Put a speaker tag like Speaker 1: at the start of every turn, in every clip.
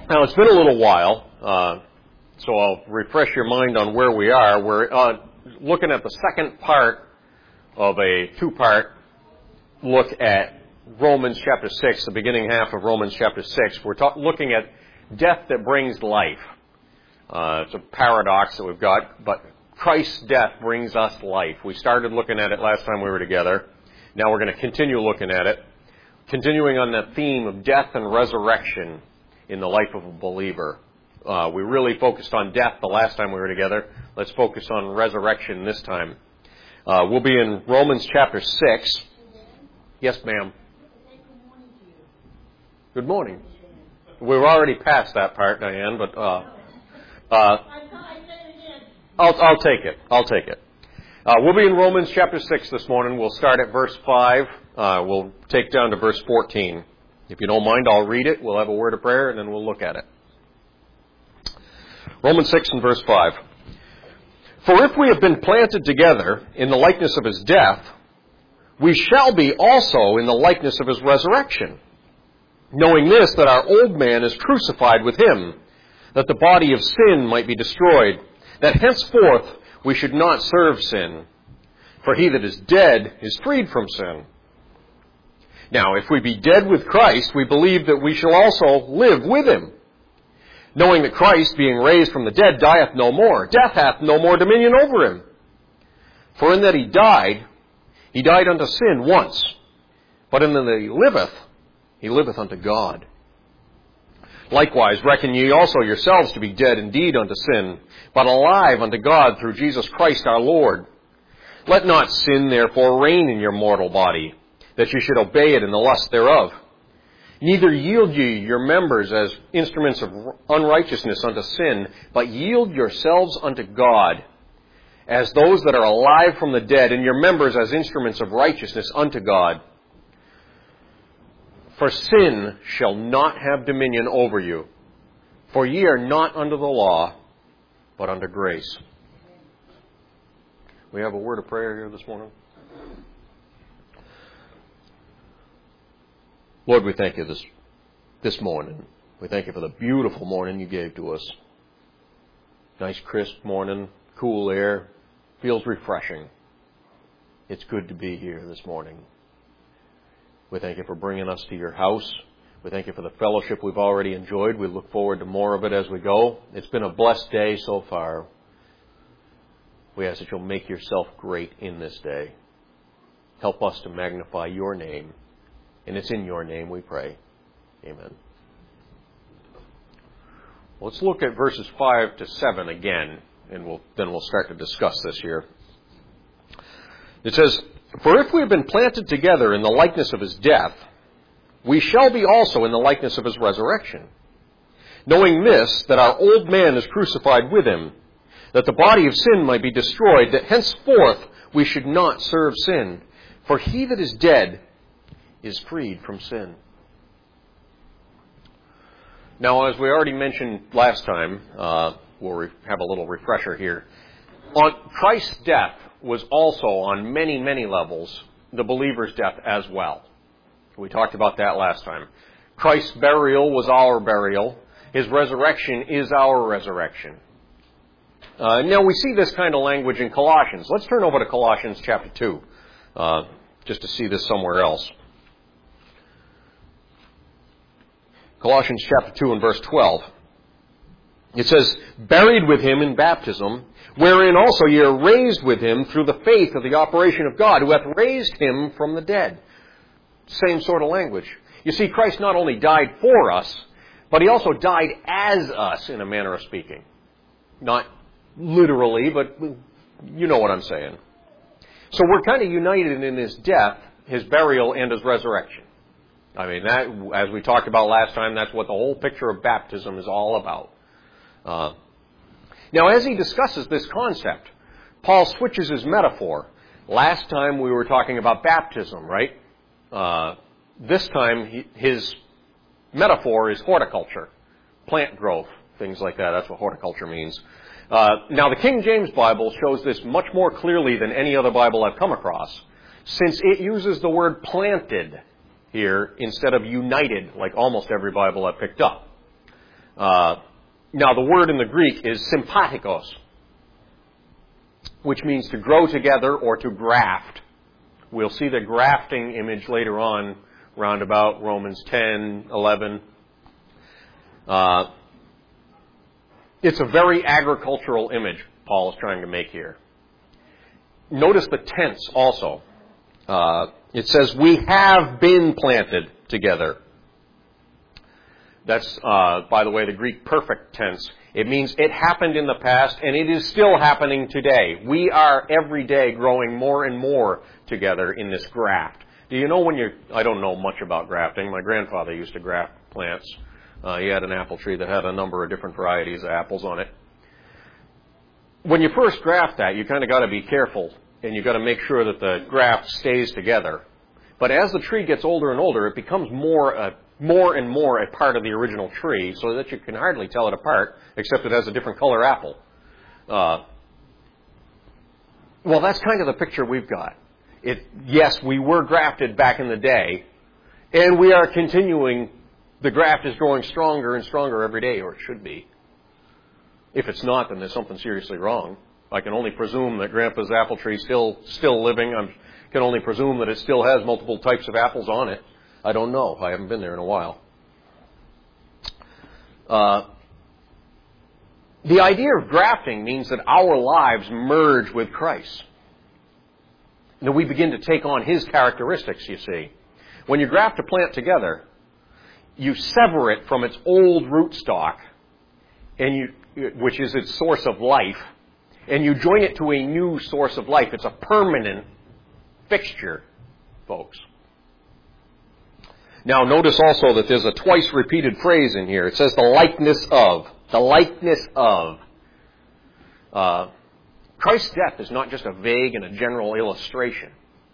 Speaker 1: Now, it's been a little while, so I'll refresh your mind on where we are. We're looking at the second part of a two-part look at Romans chapter 6, the beginning half of Romans chapter 6. We're looking at death that brings life. It's a paradox that we've got, but Christ's death brings us life. We started looking at it last time we were together. Now we're going to continue looking at it, continuing on that theme of death and resurrection in the life of a believer. We really focused on death the last time we were together. Let's focus on resurrection this time. We'll be in Romans chapter 6. Yes, ma'am. Good morning. We're already past that part, Diane, but I'll take it. I'll take it. We'll be in Romans chapter 6 this morning. We'll start at verse 5. We'll take down to verse 14. If you don't mind, I'll read it. We'll have a word of prayer, and then we'll look at it. Romans 6 and verse 5. For if we have been planted together in the likeness of his death, we shall be also in the likeness of his resurrection. Knowing this, that our old man is crucified with him, that the body of sin might be destroyed, that henceforth we should not serve sin. For he that is dead is freed from sin. Now, if we be dead with Christ, we believe that we shall also live with him. Knowing that Christ, being raised from the dead, dieth no more. Death hath no more dominion over him. For in that he died unto sin once. But in that he liveth unto God. Likewise, reckon ye also yourselves to be dead indeed unto sin, but alive unto God through Jesus Christ our Lord. Let not sin therefore reign in your mortal body, that you should obey it in the lust thereof. Neither yield ye your members as instruments of unrighteousness unto sin, but yield yourselves unto God, as those that are alive from the dead, and your members as instruments of righteousness unto God. For sin shall not have dominion over you, for ye are not under the law, but under grace. We have a word of prayer here this morning. Lord, we thank you this morning. We thank you for the beautiful morning you gave to us. Nice crisp morning, cool air, feels refreshing. It's good to be here this morning. We thank you for bringing us to your house. We thank you for the fellowship we've already enjoyed. We look forward to more of it as we go. It's been a blessed day so far. We ask that you'll make yourself great in this day. Help us to magnify your name. And it's in your name we pray. Amen. Let's look at verses 5 to 7 again, and then we'll start to discuss this here. It says, For if we have been planted together in the likeness of his death, we shall be also in the likeness of his resurrection. Knowing this, that our old man is crucified with him, that the body of sin might be destroyed, that henceforth we should not serve sin. For he that is dead is freed from sin. Now, as we already mentioned last time, we'll have a little refresher here. On Christ's death was also, on many, many levels, the believer's death as well. We talked about that last time. Christ's burial was our burial. His resurrection is our resurrection. Now, we see this kind of language in Colossians. Let's turn over to Colossians chapter 2, just to see this somewhere else. Colossians chapter 2 and verse 12. It says, Buried with him in baptism, wherein also ye are raised with him through the faith of the operation of God, who hath raised him from the dead. Same sort of language. You see, Christ not only died for us, but he also died as us, in a manner of speaking. Not literally, but you know what I'm saying. So we're kind of united in his death, his burial, and his resurrection. I mean, that, as we talked about last time, that's what the whole picture of baptism is all about. Now, as he discusses this concept, Paul switches his metaphor. Last time we were talking about baptism, right? This time his metaphor is horticulture, plant growth, things like that. That's what horticulture means. Now, the King James Bible shows this much more clearly than any other Bible I've come across, since it uses the word planted here instead of united, like almost every Bible I've picked up. Now, the word in the Greek is sympatikos, which means to grow together or to graft. We'll see the grafting image later on, round about Romans 10, 11. It's a very agricultural image Paul is trying to make here. Notice the tense also. It says, we have been planted together. That's, by the way, the Greek perfect tense. It means it happened in the past, and it is still happening today. We are every day growing more and more together in this graft. Do you know I don't know much about grafting. My grandfather used to graft plants. He had an apple tree that had a number of different varieties of apples on it. When you first graft that, you kind of got to be careful, and you got to make sure that the graft stays together. But as the tree gets older and older, it becomes more and more a part of the original tree, so that you can hardly tell it apart, except it has a different color apple. Well, that's kind of the picture we've got. Yes, we were grafted back in the day, and we are continuing. The graft is growing stronger and stronger every day, or it should be. If it's not, then there's something seriously wrong. I can only presume that Grandpa's apple tree is still living. I can only presume that it still has multiple types of apples on it. I don't know. I haven't been there in a while. The idea of grafting means that our lives merge with Christ. That we begin to take on His characteristics, you see. When you graft a plant together, you sever it from its old rootstock, which is its source of life, and you join it to a new source of life. It's a permanent fixture, folks. Now, notice also that there's a twice repeated phrase in here. It says the likeness of. The likeness of. Christ's death is not just a vague and a general illustration.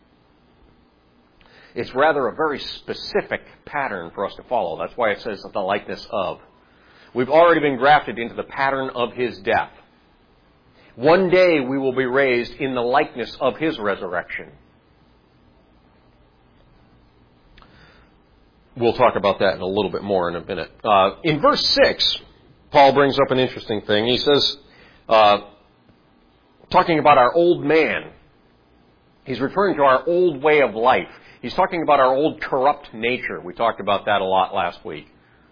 Speaker 1: It's rather a very specific pattern for us to follow. That's why it says the likeness of. We've already been grafted into the pattern of His death. One day we will be raised in the likeness of His resurrection. We'll talk about that in a little bit more in a minute. In verse 6, Paul brings up an interesting thing. He says, talking about our old man, he's referring to our old way of life. He's talking about our old corrupt nature. We talked about that a lot last week.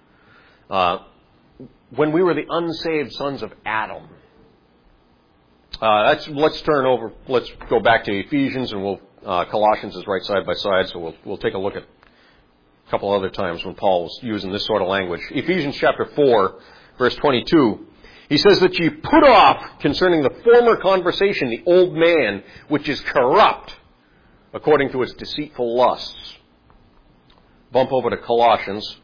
Speaker 1: When we were the unsaved sons of Adam. Let's go back to Ephesians, and Colossians is right side by side, so we'll take a look at a couple other times when Paul was using this sort of language. Ephesians chapter 4, verse 22. He says that you put off concerning the former conversation the old man, which is corrupt according to its deceitful lusts. Bump over to Colossians.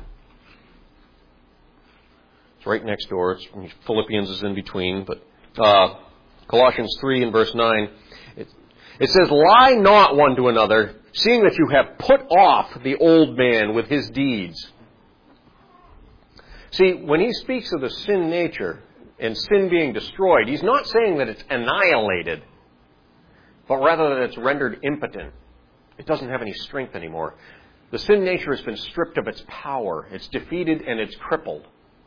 Speaker 1: It's right next door. Philippians is in between, but Colossians 3 and verse 9. It says, lie not one to another, seeing that you have put off the old man with his deeds. See, when he speaks of the sin nature and sin being destroyed, he's not saying that it's annihilated, but rather that it's rendered impotent. It doesn't have any strength anymore. The sin nature has been stripped of its power. It's defeated and it's crippled.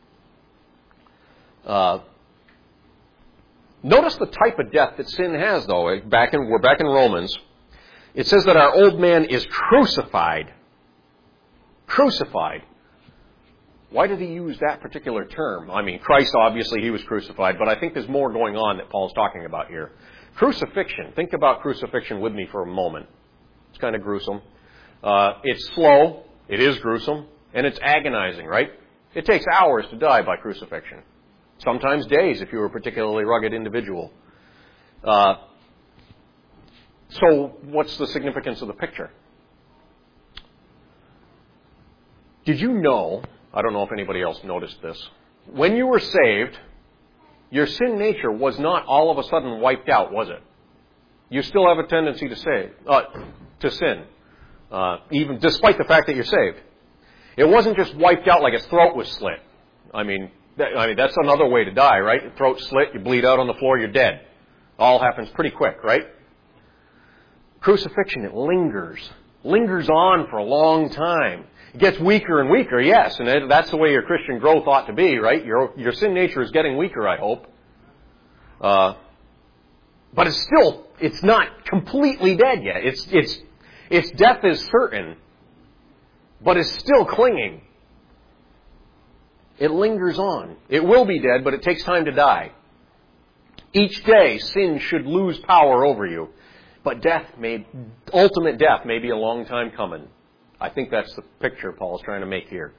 Speaker 1: Notice the type of death that sin has, though. We're back in Romans. It says that our old man is crucified. Crucified. Why did he use that particular term? I mean, Christ, obviously, he was crucified, but I think there's more going on that Paul's talking about here. Crucifixion. Think about crucifixion with me for a moment. It's kind of gruesome. It's slow. It is gruesome. And it's agonizing, right? It takes hours to die by crucifixion. Sometimes days if you're a particularly rugged individual. So what's the significance of the picture? Did you know, I don't know if anybody else noticed this, when you were saved, your sin nature was not all of a sudden wiped out, was it? You still have a tendency to sin, even despite the fact that you're saved. It wasn't just wiped out like his throat was slit. I mean, that's another way to die, right? Your throat slit, you bleed out on the floor, you're dead. All happens pretty quick, right? Crucifixion, it lingers on for a long time. It gets weaker and weaker, yes, and that's the way your Christian growth ought to be, right? Your sin nature is getting weaker, I hope. But it's not completely dead yet. Its death is certain, but it's still clinging. It lingers on. It will be dead, but it takes time to die. Each day, sin should lose power over you. But ultimate death may be a long time coming. I think that's the picture Paul's trying to make here.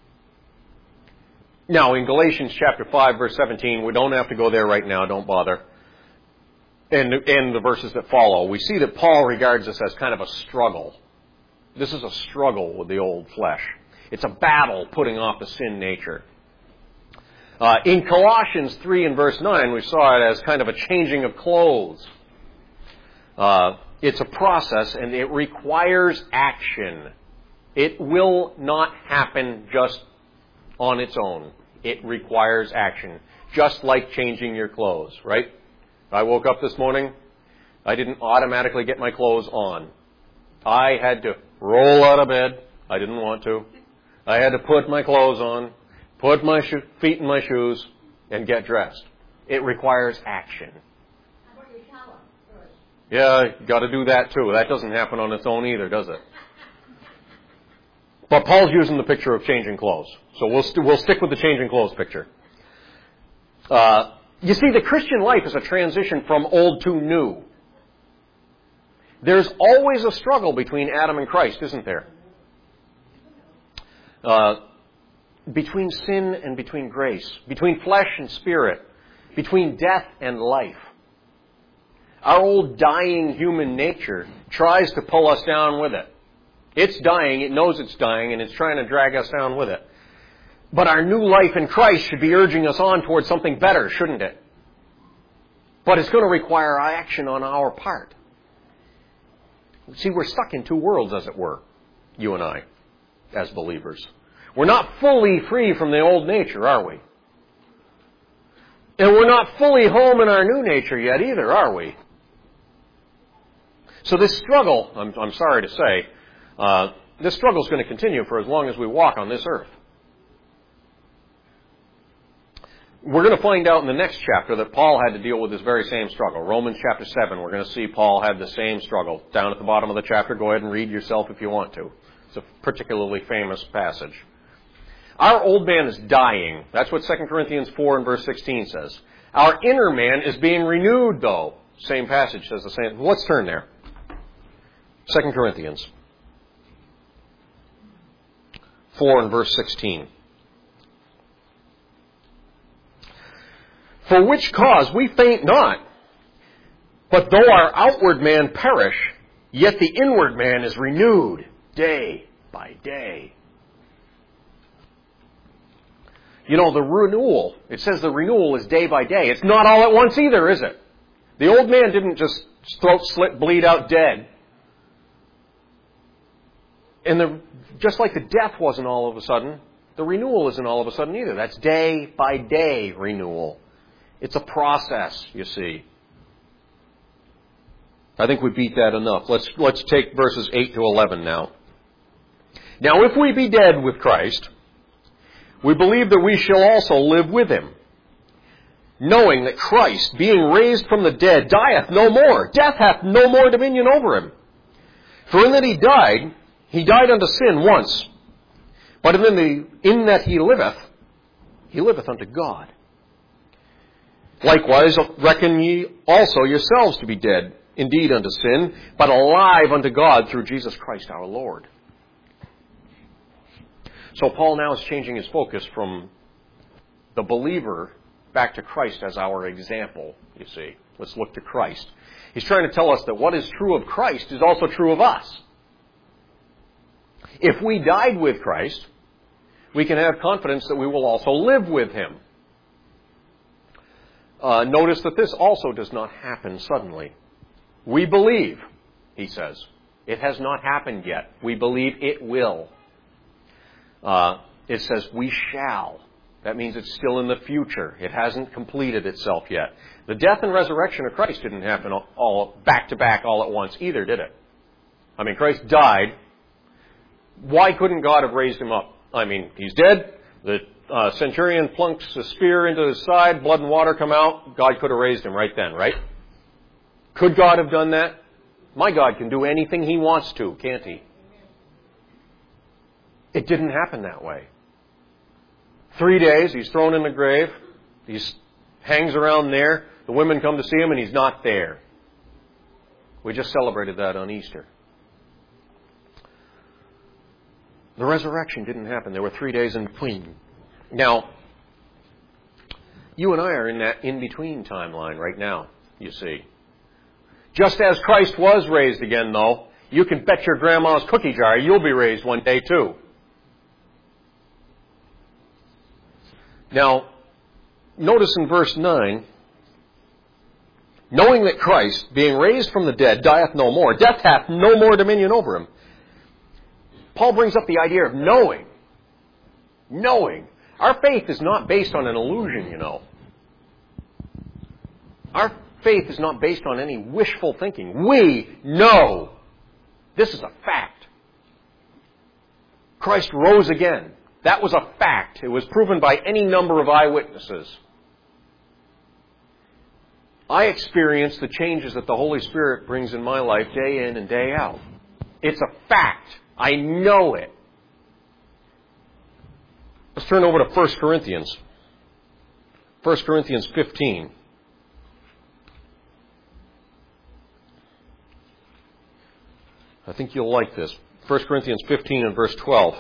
Speaker 1: Now, in Galatians chapter 5, verse 17, we don't have to go there right now, don't bother. And the verses that follow, we see that Paul regards this as kind of a struggle. This is a struggle with the old flesh. It's a battle putting off the sin nature. In Colossians 3 and verse 9, we saw it as kind of a changing of clothes. It's a process, and it requires action. It will not happen just on its own. It requires action, just like changing your clothes, right? I woke up this morning, I didn't automatically get my clothes on. I had to roll out of bed. I didn't want to. I had to put my clothes on, put my feet in my shoes, and get dressed. It requires action.
Speaker 2: How about your shower first?
Speaker 1: Yeah, you got to do that too. That doesn't happen on its own either, does it? But Paul's using the picture of changing clothes. So we'll stick with the changing clothes picture. You see, the Christian life is a transition from old to new. There's always a struggle between Adam and Christ, isn't there? Between sin and between grace. Between flesh and spirit. Between death and life. Our old dying human nature tries to pull us down with it. It's dying, it knows it's dying, and it's trying to drag us down with it. But our new life in Christ should be urging us on towards something better, shouldn't it? But it's going to require action on our part. See, we're stuck in two worlds, as it were, you and I, as believers. We're not fully free from the old nature, are we? And we're not fully home in our new nature yet either, are we? So this struggle, I'm sorry to say, this struggle is going to continue for as long as we walk on this earth. We're going to find out in the next chapter that Paul had to deal with this very same struggle. Romans chapter 7, we're going to see Paul had the same struggle. Down at the bottom of the chapter, go ahead and read yourself if you want to. It's a particularly famous passage. Our old man is dying. That's what 2 Corinthians 4 and verse 16 says. Our inner man is being renewed, though. Same passage says the same. Let's turn there. 2 Corinthians 4 and verse 16. For which cause we faint not, but though our outward man perish, yet the inward man is renewed day by day. You know, the renewal, it says the renewal is day by day. It's not all at once either, is it? The old man didn't just throat slit, bleed out dead. And just like the death wasn't all of a sudden, the renewal isn't all of a sudden either. That's day by day renewal. It's a process, you see. I think we beat that enough. Let's take verses 8 to 11 now. Now, if we be dead with Christ, we believe that we shall also live with him, knowing that Christ, being raised from the dead, dieth no more. Death hath no more dominion over him. For in that he died unto sin once. But in that he liveth unto God. Likewise, reckon ye also yourselves to be dead, indeed unto sin, but alive unto God through Jesus Christ our Lord. So Paul now is changing his focus from the believer back to Christ as our example, you see. Let's look to Christ. He's trying to tell us that what is true of Christ is also true of us. If we died with Christ, we can have confidence that we will also live with him. Notice that this also does not happen suddenly. We believe, he says. It has not happened yet. We believe it will. It says we shall. That means it's still in the future. It hasn't completed itself yet. The death and resurrection of Christ didn't happen all back to back all at once either, did it? I mean, Christ died, Why couldn't God have raised him up? I mean, he's dead. The centurion plunks a spear into his side, blood and water come out. God could have raised him right then, right? Could God have done that? My God can do anything he wants to, can't he? It didn't happen that way. 3 days, he's thrown in the grave. He hangs around there. The women come to see him and he's not there. We just celebrated that on Easter. The resurrection didn't happen. There were 3 days in between. Now, you and I are in that in-between timeline right now, you see. Just as Christ was raised again, though, you can bet your grandma's cookie jar you'll be raised one day too. Now, notice in verse 9, knowing that Christ, being raised from the dead, dieth no more, death hath no more dominion over him. Paul brings up the idea of knowing. Knowing. Our faith is not based on an illusion, you know. Our faith is not based on any wishful thinking. We know. This is a fact. Christ rose again. That was a fact. It was proven by any number of eyewitnesses. I experience the changes that the Holy Spirit brings in my life day in and day out. It's a fact. I know it. Let's turn over to 1 Corinthians. 1 Corinthians 15. I think you'll like this. 1 Corinthians 15 and verse 12.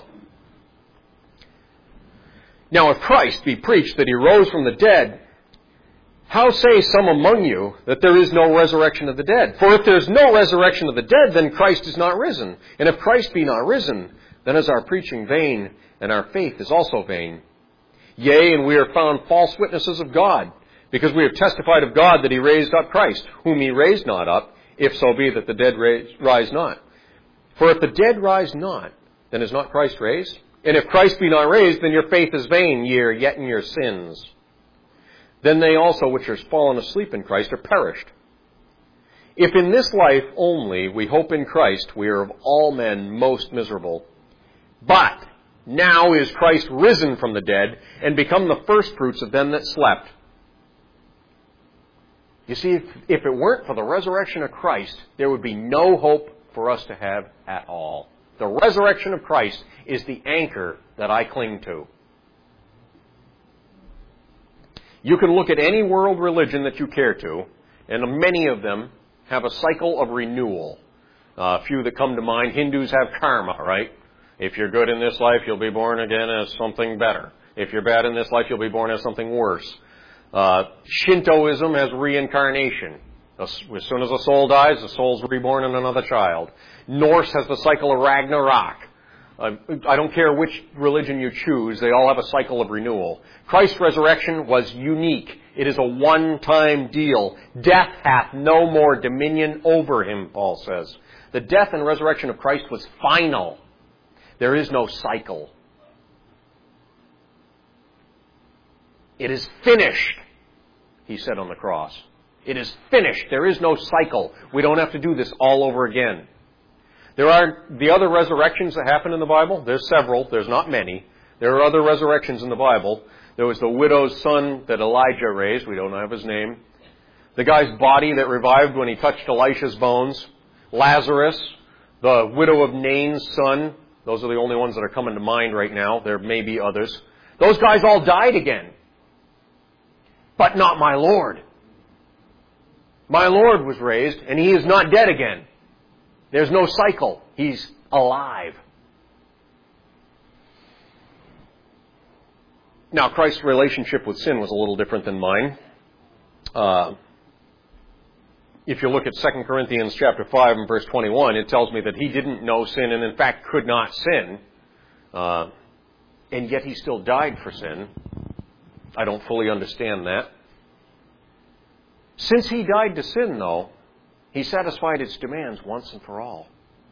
Speaker 1: Now if Christ be preached that he rose from the dead, how say some among you that there is no resurrection of the dead? For if there is no resurrection of the dead, then Christ is not risen. And if Christ be not risen, then is our preaching vain, and our faith is also vain. Yea, and we are found false witnesses of God, because we have testified of God that he raised up Christ, whom he raised not up, if so be that the dead rise not. For if the dead rise not, then is not Christ raised? And if Christ be not raised, then your faith is vain, ye are yet in your sins. Then they also which are fallen asleep in Christ are perished. If in this life only we hope in Christ, we are of all men most miserable. But now is Christ risen from the dead, and become the firstfruits of them that slept. You see, if it weren't for the resurrection of Christ, there would be no hope for us to have at all. The resurrection of Christ is the anchor that I cling to. You can look at any world religion that you care to, and many of them have a cycle of renewal. A few that come to mind, Hindus have karma, right? If you're good in this life, you'll be born again as something better. If you're bad in this life, you'll be born as something worse. Shintoism has reincarnation. As soon as a soul dies, the soul's reborn in another child. Norse has the cycle of Ragnarok. I don't care which religion you choose, they all have a cycle of renewal. Christ's resurrection was unique. It is a one-time deal. Death hath no more dominion over him, Paul says. The death and resurrection of Christ was final. There is no cycle. It is finished, he said on the cross. It is finished. There is no cycle. We don't have to do this all over again. There are the other resurrections that happen in the Bible. There's several. There's not many. There are other resurrections in the Bible. There was the widow's son that Elijah raised. We don't have his name. The guy's body that revived when he touched Elisha's bones. Lazarus. The widow of Nain's son. Those are the only ones that are coming to mind right now. There may be others. Those guys all died again. But not my Lord. My Lord was raised, and he is not dead again. There's no cycle. He's alive. Now, Christ's relationship with sin was a little different than mine. If you look at 2 Corinthians chapter 5 and verse 21, it tells me that he didn't know sin and in fact could not sin. And yet he still died for sin. I don't fully understand that. Since he died to sin, though, he satisfied its demands once and for all.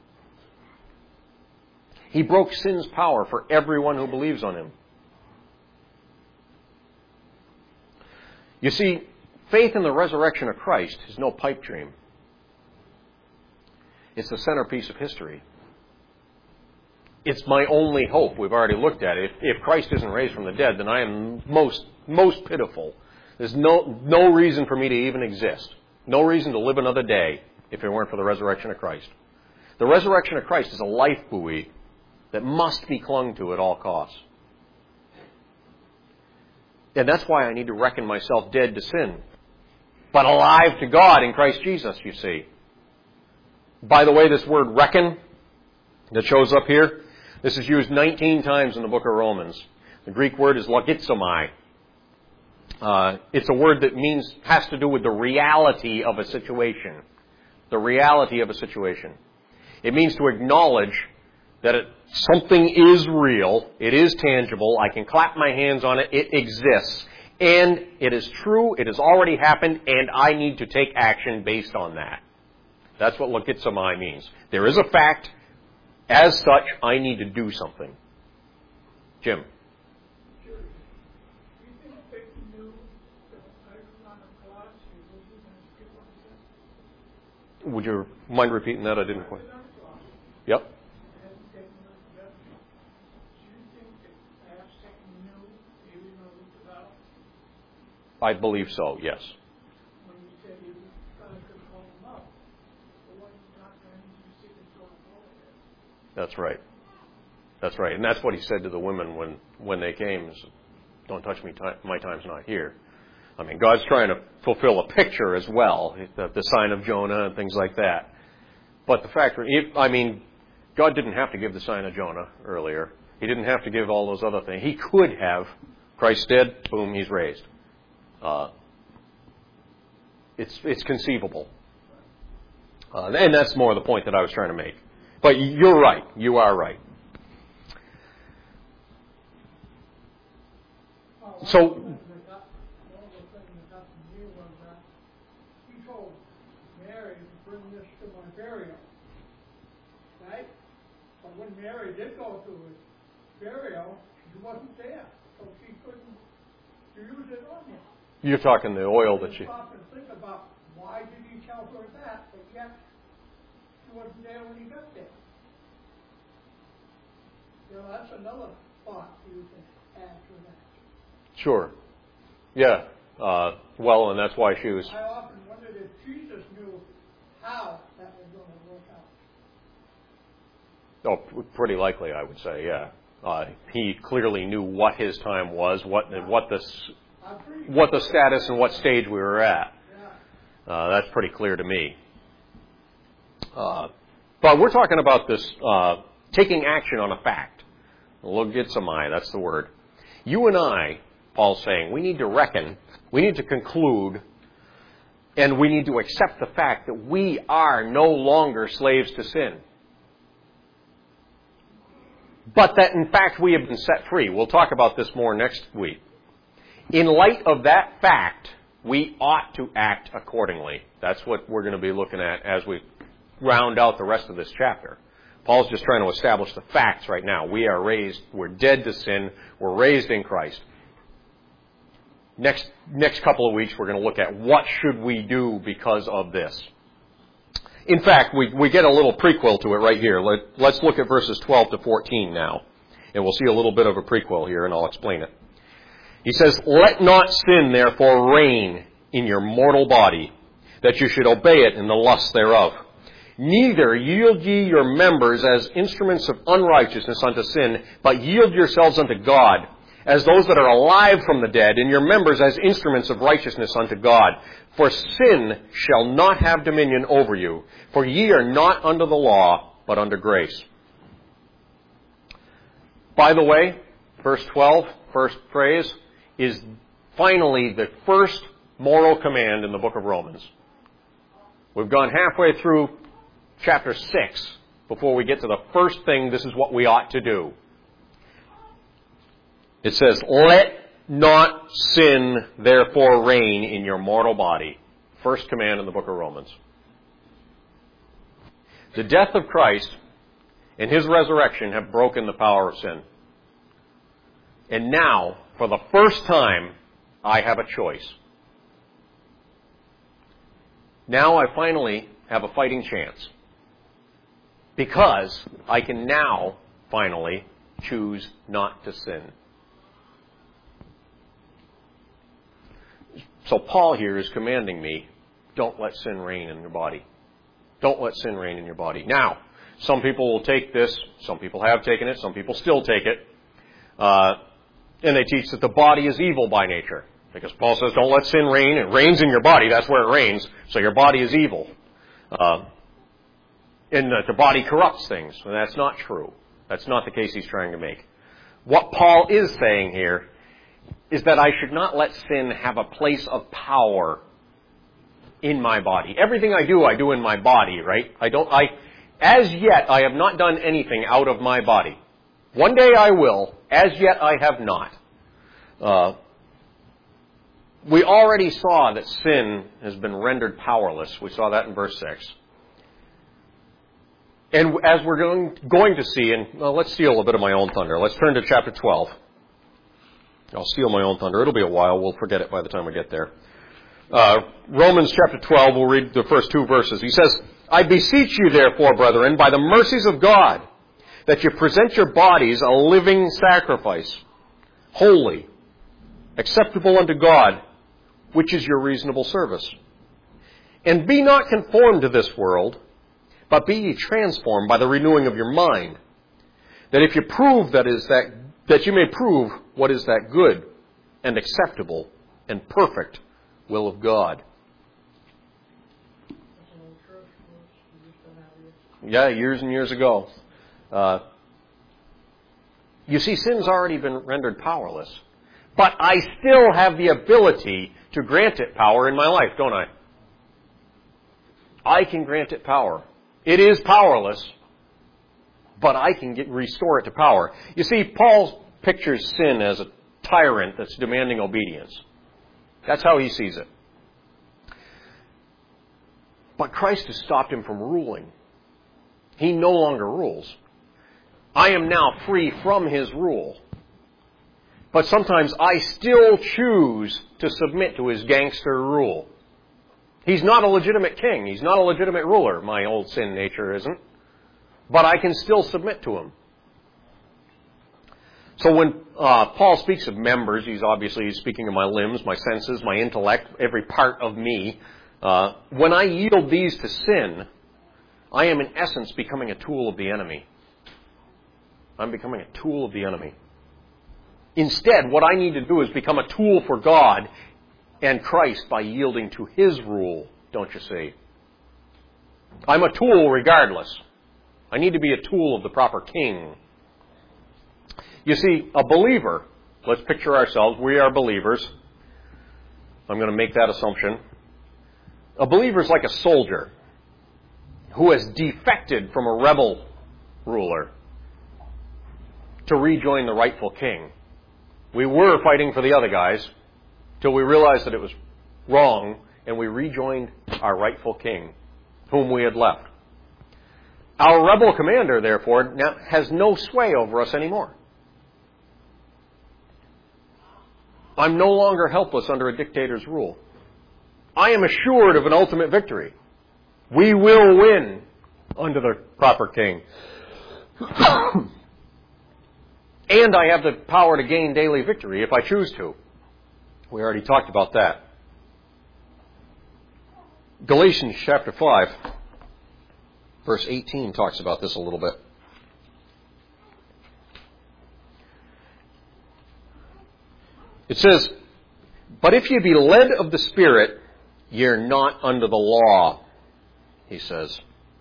Speaker 1: He broke sin's power for everyone who believes on him. You see, faith in the resurrection of Christ is no pipe dream. It's the centerpiece of history. It's my only hope. We've already looked at it. If Christ isn't raised from the dead, then I am most pitiful. There's no reason for me to even exist. No reason to live another day if it weren't for the resurrection of Christ. The resurrection of Christ is a life buoy that must be clung to at all costs. And that's why I need to reckon myself dead to sin, but alive to God in Christ Jesus, you see. By the way, this word reckon that shows up here, this is used 19 times in the book of Romans. The Greek word is logizomai. It's a word that has to do with the reality of a situation. The reality of a situation. It means to acknowledge that something is real, it is tangible, I can clap my hands on it, it exists, and it is true, it has already happened, and I need to take action based on that. That's what logizomai means. There is a fact. As such, I need to do something. Jim? Would you mind repeating that? I didn't quite. Yep. I believe so, yes. That's right. That's right. And that's what he said to the women when they came. Is, don't touch me, my time's not here. I mean, God's trying to fulfill a picture as well, the sign of Jonah and things like that. But the fact, God didn't have to give the sign of Jonah earlier. He didn't have to give all those other things. He could have. Christ did. Boom, he's raised. It's conceivable. And that's more the point that I was trying to make. But you're right. You are right. So,
Speaker 3: he told Mary to bring this to my burial. Right? But when Mary did go to his burial, she wasn't there. So she couldn't use it on him.
Speaker 1: You're talking the oil that she...
Speaker 3: Stop and think about why did he tell her that, but yet she wasn't there when he got there. You know, that's another thought you can add to that.
Speaker 1: Sure. Yeah. Well, and that's why she was...
Speaker 3: I often wondered if Jesus knew how that was going to work out.
Speaker 1: Oh, pretty likely, I would say, yeah. He clearly knew what his time was, what the status and what stage we were at. That's pretty clear to me. But we're talking about this taking action on a fact. Logizomai, that's the word. You and I, Paul's saying, we need to reckon, we need to conclude, and we need to accept the fact that we are no longer slaves to sin. But that, in fact, we have been set free. We'll talk about this more next week. In light of that fact, we ought to act accordingly. That's what we're going to be looking at as we round out the rest of this chapter. Paul's just trying to establish the facts right now. We are raised, we're dead to sin, we're raised in Christ. Next couple of weeks, we're going to look at what should we do because of this. In fact, we get a little prequel to it right here. Let's look at verses 12 to 14 now. And we'll see a little bit of a prequel here, and I'll explain it. He says, "Let not sin therefore reign in your mortal body, that you should obey it in the lusts thereof. Neither yield ye your members as instruments of unrighteousness unto sin, but yield yourselves unto God, as those that are alive from the dead, and your members as instruments of righteousness unto God. For sin shall not have dominion over you, for ye are not under the law, but under grace." By the way, verse 12, first phrase, is finally the first moral command in the book of Romans. We've gone halfway through chapter 6 before we get to the first thing, this is what we ought to do. It says, "Let not sin therefore reign in your mortal body." First command in the book of Romans. The death of Christ and his resurrection have broken the power of sin. And now, for the first time, I have a choice. Now I finally have a fighting chance. Because I can now finally, choose not to sin. So Paul here is commanding me, don't let sin reign in your body. Don't let sin reign in your body. Now, some people will take this, some people have taken it, some people still take it, and they teach that the body is evil by nature. Because Paul says, don't let sin reign. It reigns in your body. That's where it reigns. So your body is evil. And that the body corrupts things. And that's not true. That's not the case he's trying to make. What Paul is saying here is that I should not let sin have a place of power in my body. Everything I do in my body, right? As yet, I have not done anything out of my body. One day I will. As yet, I have not. We already saw that sin has been rendered powerless. We saw that in verse 6. And as we're going to see, and let's steal a bit of my own thunder. Let's turn to chapter 12. I'll steal my own thunder. It'll be a while. We'll forget it by the time we get there. Romans chapter 12, we'll read the first 2 verses. He says, I beseech you therefore, brethren, by the mercies of God, that you present your bodies a living sacrifice, holy, acceptable unto God, which is your reasonable service. And be not conformed to this world, but be ye transformed by the renewing of your mind, that if you prove that you may prove what is that good and acceptable and perfect will of God. Yeah, years and years ago. You see, sin's already been rendered powerless. But I still have the ability to grant it power in my life, don't I? I can grant it power. It is powerless, but I can restore it to power. You see, Paul pictures sin as a tyrant that's demanding obedience. That's how he sees it. But Christ has stopped him from ruling. He no longer rules. I am now free from his rule. But sometimes I still choose to submit to his gangster rule. He's not a legitimate king. He's not a legitimate ruler. My old sin nature isn't. But I can still submit to him. So when Paul speaks of members, he's speaking of my limbs, my senses, my intellect, every part of me. When I yield these to sin, I am in essence becoming a tool of the enemy. I'm becoming a tool of the enemy. Instead, what I need to do is become a tool for God and Christ by yielding to his rule, don't you see? I'm a tool regardless. I need to be a tool of the proper king. You see, a believer, let's picture ourselves, we are believers. I'm going to make that assumption. A believer is like a soldier who has defected from a rebel ruler to rejoin the rightful king. We were fighting for the other guys till we realized that it was wrong, and we rejoined our rightful king, whom we had left. Our rebel commander, therefore, now has no sway over us anymore. I'm no longer helpless under a dictator's rule. I am assured of an ultimate victory. We will win under the proper king. And I have the power to gain daily victory if I choose to. We already talked about that. Galatians chapter 5, verse 18 talks about this a little bit. It says, but if ye be led of the Spirit, ye are not under the law, he says.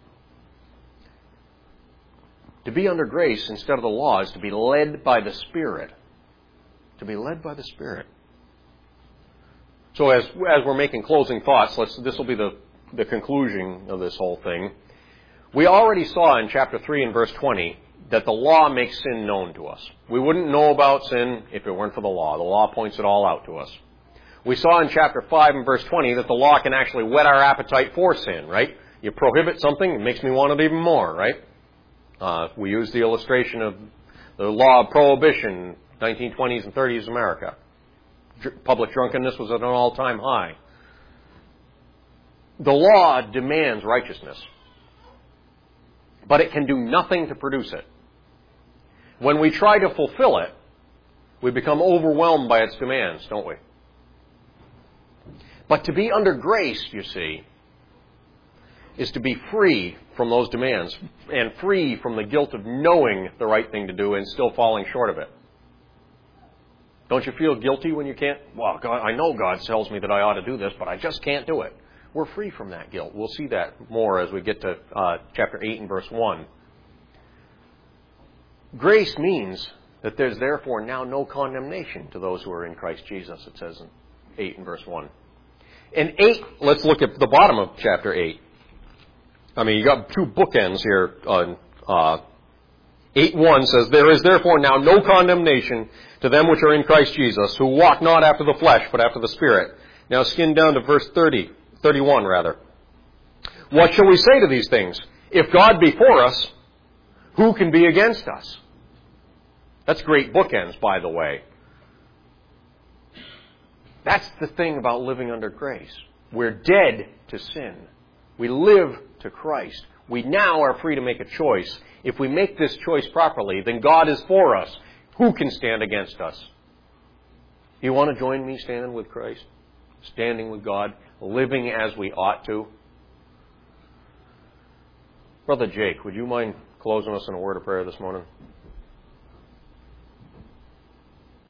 Speaker 1: To be under grace instead of the law is to be led by the Spirit. To be led by the Spirit. So as we're making closing thoughts, this will be the conclusion of this whole thing. We already saw in chapter 3 and verse 20 that the law makes sin known to us. We wouldn't know about sin if it weren't for the law. The law points it all out to us. We saw in chapter 5 and verse 20 that the law can actually whet our appetite for sin, right? You prohibit something, it makes me want it even more, right? We used the illustration of the law of prohibition, 1920s and 30s America. Public drunkenness was at an all-time high. The law demands righteousness, but it can do nothing to produce it. when we try to fulfill it, we become overwhelmed by its demands, don't we? But to be under grace, you see, is to be free from those demands and free from the guilt of knowing the right thing to do and still falling short of it. Don't you feel guilty when you can't? Well, God, I know God tells me that I ought to do this, but I just can't do it. We're free from that guilt. We'll see that more as we get to chapter 8 and verse 1. Grace means that there's therefore now no condemnation to those who are in Christ Jesus, it says in 8 and verse 1. In 8, let's look at the bottom of chapter 8. I mean, you got two bookends here. 8:1 says, there is therefore now no condemnation to them which are in Christ Jesus, who walk not after the flesh, but after the Spirit. Now skim down to verse 31 rather. What shall we say to these things? If God be for us, who can be against us? That's great bookends, by the way. That's the thing about living under grace. We're dead to sin. We live to Christ. We now are free to make a choice. If we make this choice properly, then God is for us. Who can stand against us? You want to join me standing with Christ? Standing with God? Living as we ought to? Brother Jake, would you mind closing us in a word of prayer this morning?